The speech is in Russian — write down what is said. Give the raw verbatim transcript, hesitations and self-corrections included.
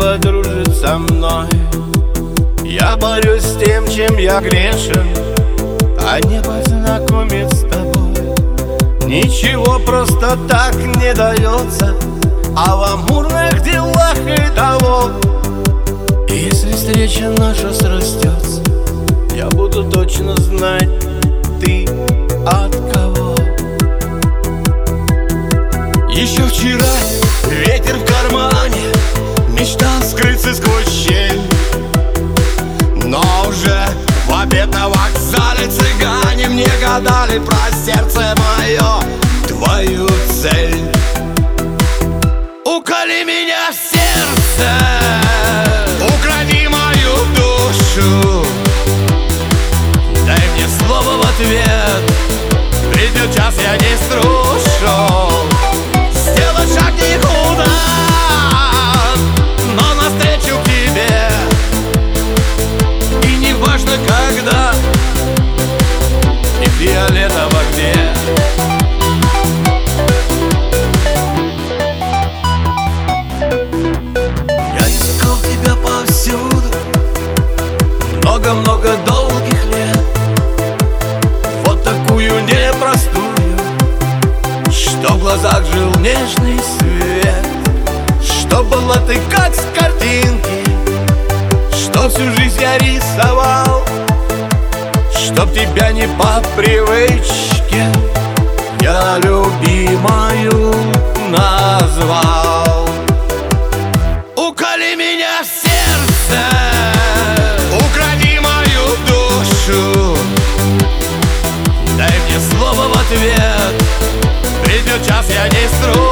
небо дружит со мной. Я борюсь с тем, чем я грешен, а небо знакомит с тобой. Ничего просто так не дается, а в амурных делах и того. И если встреча наша срастется, я буду точно знать, ты от кого. Еще вчера ветер в кармане мечтал скрыться сквозь щель, но уже в обед на вокзале цыгане мне гадали про сердце мое, твою цель. Уколи меня в сердце, укради мою душу, дай мне слово в ответ, придет час, я не струшу. Сделать шаг никуда, но навстречу к тебе, и не важно когда, и фиолетово где. Я искал тебя повсюду много-много долгих лет, вот такую непростую, что в глазах жил нежный свет, что была ты как с картинки, что всю жизнь я рисовал, чтоб тебя не по привычке я любимою назвал. Уколи меня в сердце, укради мою душу, дай мне слово в ответ, придет час, я не стру.